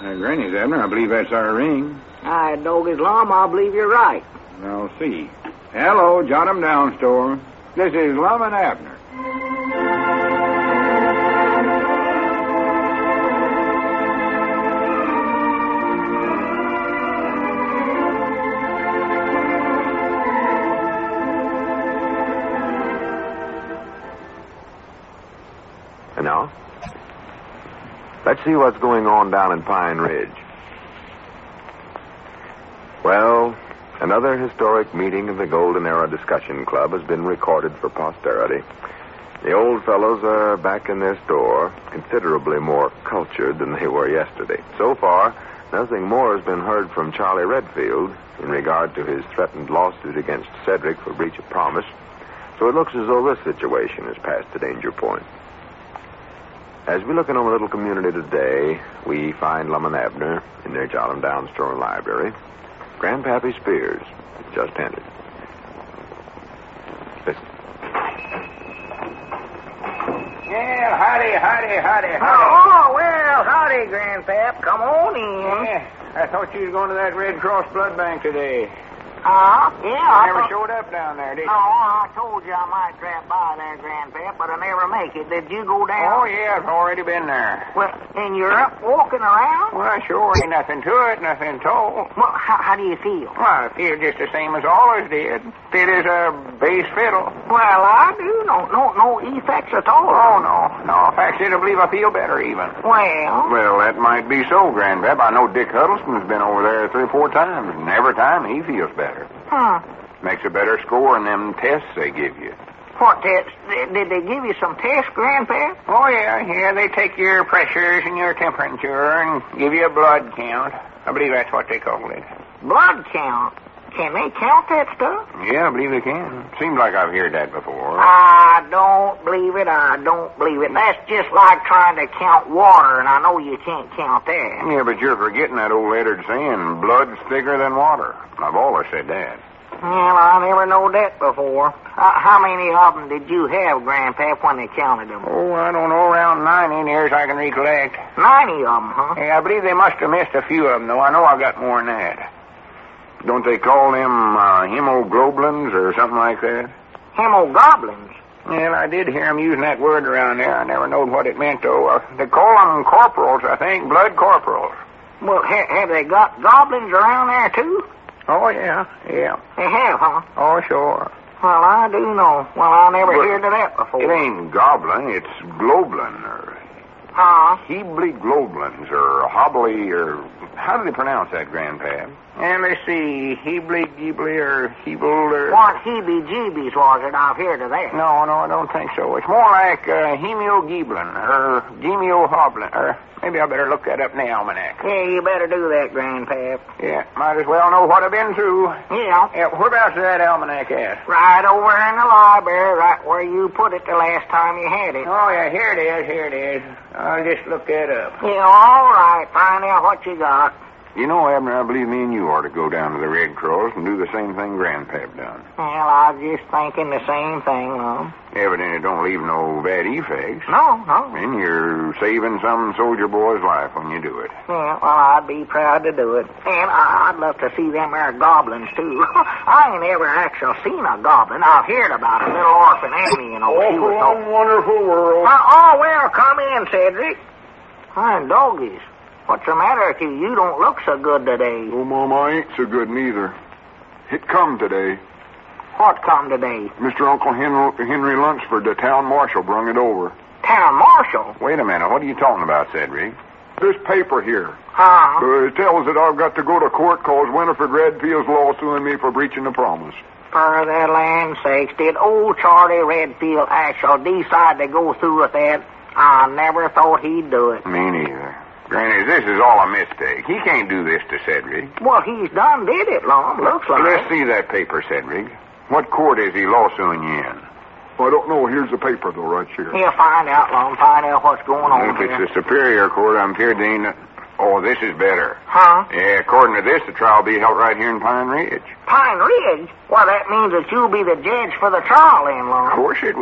Granny's, Abner. I believe that's our ring. Doggy's Lum, I believe you're right. I'll see. Hello, Jot 'em Down store. This is Lum and Abner. And now, let's see what's going on down in Pine Ridge. Well, another historic meeting of the Golden Era Discussion Club has been recorded for posterity. The old fellows are back in their store, considerably more cultured than they were yesterday. So far, nothing more has been heard from Charlie Redfield in regard to his threatened lawsuit against Cedric for breach of promise. So it looks as though this situation has passed the danger point. As we look in on the little community today, we find Lum and Abner in their Jot 'em Down store and library. Grandpappy Spears just entered. Listen. Yeah, howdy. Oh, well, howdy, Grandpap. Come on in. Yeah, I thought you was going to that Red Cross blood bank today. Yeah, I never showed up down there, did you? No, I told you I might drop by there, Grandpap, but I never make it. Did you go down? Oh, yeah, I've already been there. Well, and you're up walking around? Well, sure, ain't nothing to it, nothing told. Well, how do you feel? Well, I feel just the same as always did. Fit as a bass fiddle. Well, I do. No effects at all. Oh, no. In fact, I believe I feel better even. Well, that might be so, Grandpap. I know Dick Huddleston's been over there 3 or 4 times, and every time he feels better. Makes a better score in them tests they give you. What tests? Did they give you some tests, Grandpa? Oh, yeah. They take your pressures and your temperature and give you a blood count. I believe that's what they call it. Blood count? Can they count that stuff? Yeah, I believe they can. Seems like I've heard that before. I don't believe it. That's just like trying to count water, and I know you can't count that. Yeah, but you're forgetting that old Leonard saying, blood's thicker than water. I've always said that. Well, I never know that before. How many of them did you have, Grandpap, when they counted them? Oh, I don't know, around 90 near as I can recollect. 90 of them, huh? Yeah, I believe they must have missed a few of them, though. I know I got more than that. Don't they call them hemoglobins or something like that? Hemoglobins? Well, I did hear them using that word around there. I never knowed what it meant, though. They call them corporals, I think, blood corporals. Well, have they got goblins around there, too? Oh, yeah. They have, huh? Oh, sure. Well, I do know. Well, I never heard of that before. It ain't goblin, it's globlin, or... Hebly-globlins, or hobbly, or... How do they pronounce that, Grandpa? And let's see, Hebly-geebly, or Hebel, or... What heebie-jeebies was it? I've heard of that. No, I don't think so. It's more like hemiogeblin, or gemiohoblin, or... Maybe I better look that up in the almanac. Yeah, you better do that, Grandpap. Yeah, might as well know what I've been through. Yeah. Whereabouts is that almanac at? Right over in the library, right where you put it the last time you had it. Oh, yeah, here it is. I'll just look that up. Yeah, all right. Find out what you got. You know, Abner, I believe me and you ought to go down to the Red Cross and do the same thing Grandpap done. Well, I was just thinking the same thing, Lum. Evidently it don't leave no bad effects. No. And you're saving some soldier boy's life when you do it. Yeah, well, I'd be proud to do it. And I'd love to see them there goblins, too. I ain't ever actually seen a goblin. I've heard about a little orphan Annie, you know. She was so wonderful world. Well, come in, Cedric. Hi, doggies. What's the matter with you? You don't look so good today. Oh, Mama, I ain't so good neither. It come today. What come today? Mr. Uncle Henry Lunsford, the town marshal, brung it over. Town marshal? Wait a minute. What are you talking about, Cedric? This paper here. Huh? It tells that I've got to go to court cause Winifred Redfield's lawsuing me for breaching the promise. For the land's sakes, did old Charlie Redfield actually decide to go through with that? I never thought he'd do it. Me neither. Granny, this is all a mistake. He can't do this to Cedric. Well, he's done did it, Lum. Looks like. Let's see that paper, Cedric. What court is he lawsuing you in? I don't know. Here's the paper, though, right here. Yeah, find out, Lum. Find out what's going on If here. it's the Superior Court, I'm feared they ain't... Oh, this is better. Huh? Yeah, according to this, the trial will be held right here in Pine Ridge. Pine Ridge? Well, that means that you'll be the judge for the trial then, Lum. Of course it will.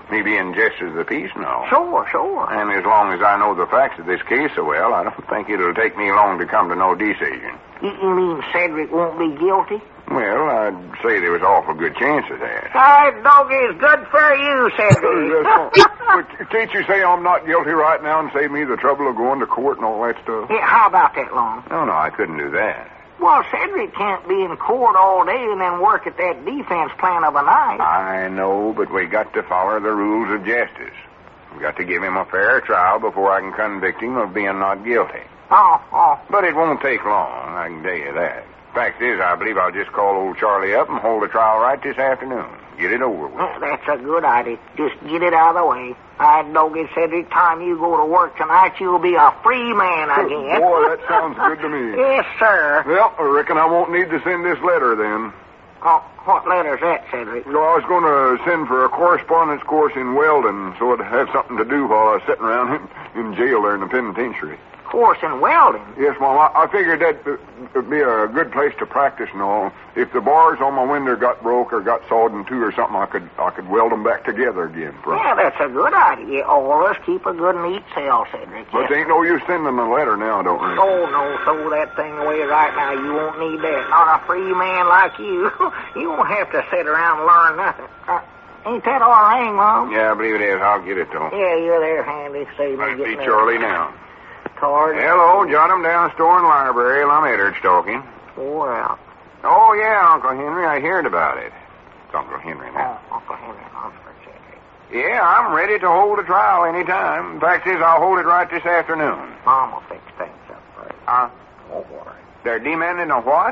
Me being justice of the peace, no. Sure. And as long as I know the facts of this case so well, I don't think it'll take me long to come to no decision. You mean Cedric won't be guilty? Well, I'd say there was an awful good chance of that. Doggy, is good for you, Cedric. But can't you say I'm not guilty right now and save me the trouble of going to court and all that stuff? Yeah, how about that, Long? No, I couldn't do that. Well, Cedric can't be in court all day and then work at that defense plan of a night. I know, but we got to follow the rules of justice. We got to give him a fair trial before I can convict him of being not guilty. Oh. But it won't take long, I can tell you that. Fact is, I believe I'll just call old Charlie up and hold the trial right this afternoon. Get it over with. Oh, that's a good idea. Just get it out of the way. Doggy, Cedric, time you go to work tonight, you'll be a free man again. Boy, that sounds good to me. Yes, sir. Well, I reckon I won't need to send this letter then. Oh, what letter's that, Cedric? No, I was going to send for a correspondence course in welding so I'd have something to do while I was sitting around in jail there in the penitentiary. Course in welding? Yes, Mom. I figured that would be a good place to practice and all. If the bars on my window got broke or got sawed in two or something, I could weld them back together again. Yeah, that's a good idea. All of us keep a good neat cell, Cedric. But there ain't no use sending a letter now, don't we? Oh, no. Throw that thing away right now. You won't need that. Not a free man like you. You won't have to sit around and learn nothing. Ain't that our ring, Mom? Yeah, I believe it is. I'll get it, though. Yeah, you're there handy. Save me I getting see Charlie now. Card. Hello, jot him down, store and library. I'm Eddard talking. Well. Oh, yeah, Uncle Henry. I heard about it. It's Uncle Henry now. Oh, Uncle Henry, Cedric. Yeah, I'm ready to hold a trial any time. Fact is, I'll hold it right this afternoon. Mom will fix things up for you. Don't worry. They're demanding a what?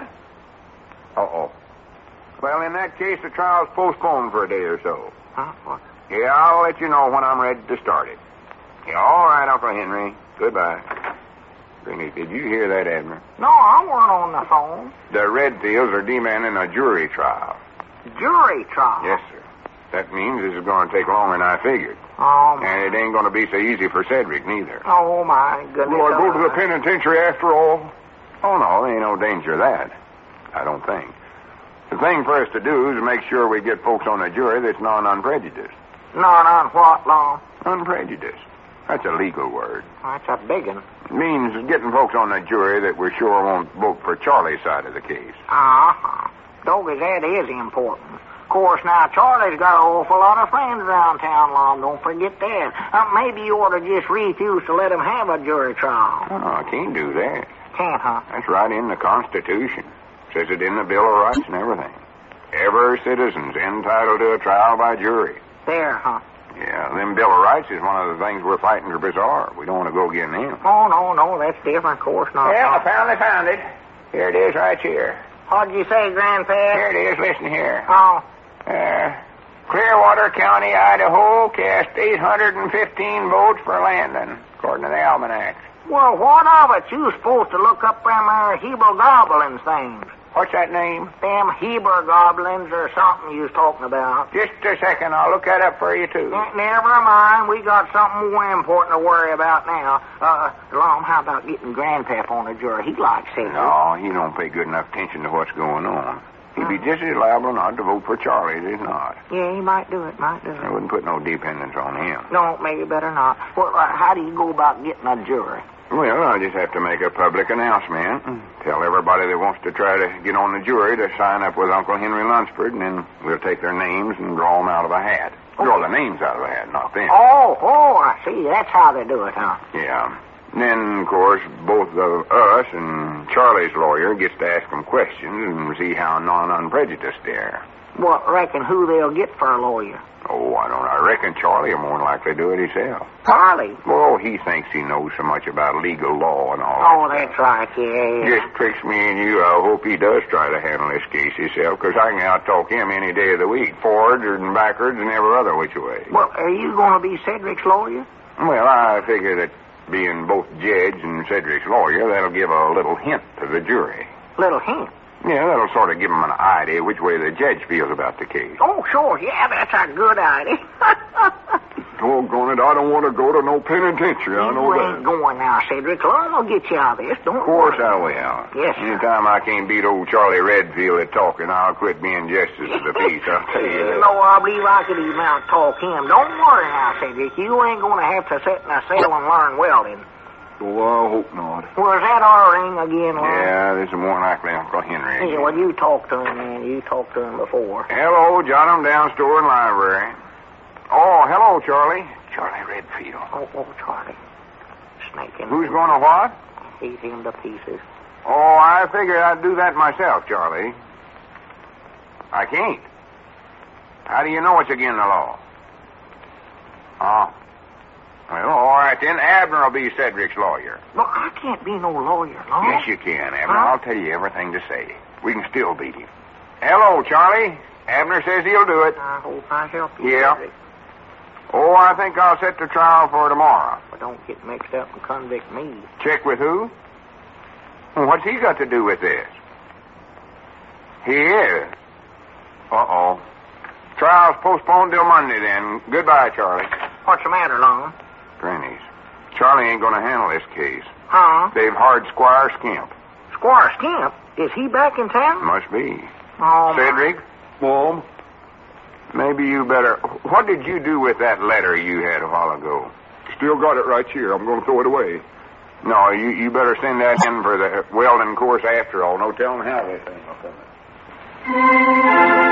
Uh-oh. Well, in that case, the trial's postponed for a day or so. Huh? What? Yeah, I'll let you know when I'm ready to start it. Yeah, all right, Uncle Henry. Goodbye. Granny, did you hear that, Abner? No, I weren't on the phone. The Redfields are demanding a jury trial. Jury trial? Yes, sir. That means this is going to take longer than I figured. Oh, my. And it ain't going to be so easy for Cedric, neither. Oh, my goodness. Will I go to the penitentiary after all? Oh, no, there ain't no danger of that. I don't think. The thing for us to do is make sure we get folks on the jury that's non-unprejudiced. On what, Long? Unprejudiced. That's a legal word. That's a big one. It means getting folks on the jury that we're sure won't vote for Charlie's side of the case. Uh-huh. Doggy, that is important. Of course, now, Charlie's got an awful lot of friends around town, Long. Don't forget that. Maybe you ought to just refuse to let him have a jury trial. Oh, I can't do that. Can't, huh? That's right in the Constitution. Says it in the Bill of Rights and everything. Every citizen's entitled to a trial by jury. There, huh? Yeah, them Bill of Rights is one of the things we're fighting for bizarre. We don't want to go getting them. Oh, no, that's different, of course not. Well, I finally found it. Here it is right here. What'd you say, Grandpa? Here it is. Listen here. Oh. Clearwater County, Idaho, cast 815 votes for Landon, according to the almanac. Well, what of it? You was supposed to look up them Heber Goblins things. What's that name? Them Heber Goblins or something you was talking about. Just a second. I'll look that up for you, too. Never mind. We got something more important to worry about now. Lom, how about getting Grandpap on the jury? He likes it. No, he don't pay good enough attention to what's going on. He'd be just as liable not to vote for Charlie as he's not. Yeah, he might do it, I wouldn't put no dependence on him. No, maybe better not. Well, how do you go about getting a jury? Well, I'll just have to make a public announcement and tell everybody that wants to try to get on the jury to sign up with Uncle Henry Lunsford, and then we'll take their names and draw them out of a hat. Draw the names out of a hat, not them. Oh, I see. That's how they do it, huh? Yeah. And then, of course, both of us and Charlie's lawyer gets to ask them questions and see how non-unprejudiced they are. Well, reckon who they'll get for a lawyer? Oh, I don't know. I reckon Charlie will more than likely do it himself. Charlie? Oh, he thinks he knows so much about legal law and all Oh, that that's right, yeah. Just tricks me and you. I hope he does try to handle this case himself, because I can out-talk him any day of the week, forwards and backwards and every other which way. Well, are you going to be Cedric's lawyer? Well, I figure that being both judge and Cedric's lawyer, that'll give a little hint to the jury. Little hint? Yeah, that'll sort of give them an idea which way the judge feels about the case. Oh, sure. Yeah, that's a good idea. Doggone it, I don't want to go to no penitentiary. I know You that. ain't going now, Cedric. Lord will get you out of this. Don't Of course worry. I will. Yes, sir. Anytime I can't beat old Charlie Redfield at talking, I'll quit being justice of the peace. I'll tell you that. No, I believe I could even out-talk him. Don't worry now, Cedric. You ain't going to have to sit in a cell and learn welding. Oh, I hope not. Was that our ring again, Lord? Yeah, this is more likely Uncle Henry. Yeah, well, you talked to him, man. You talked to him before. Hello, jot 'em down, store and library. Oh, hello, Charlie. Charlie Redfield. Oh, Charlie. Snake him. Who's going to what? Eat him to pieces. Oh, I figured I'd do that myself, Charlie. I can't. How do you know it's against the law? Oh. Well, all right then. Abner will be Cedric's lawyer. Look, I can't be no lawyer, no. Yes, you can, Abner. Huh? I'll tell you everything to say. We can still beat him. Hello, Charlie. Abner says he'll do it. I hope I help you. Yeah. Cedric. Oh, I think I'll set the trial for tomorrow. But don't get mixed up and convict me. Check with who? Well, what's he got to do with this? He is. Uh-oh. Trial's postponed till Monday, then. Goodbye, Charlie. What's the matter, Long? Grannies. Charlie ain't going to handle this case. Huh? They've hired Squire Skimp. Squire Skimp? Is he back in town? Must be. Oh, Cedric, Mom? maybe you better... What did you do with that letter you had a while ago? Still got it right here. I'm going to throw it away. No, you better send that in for the welding course after all. No telling how this thing will come.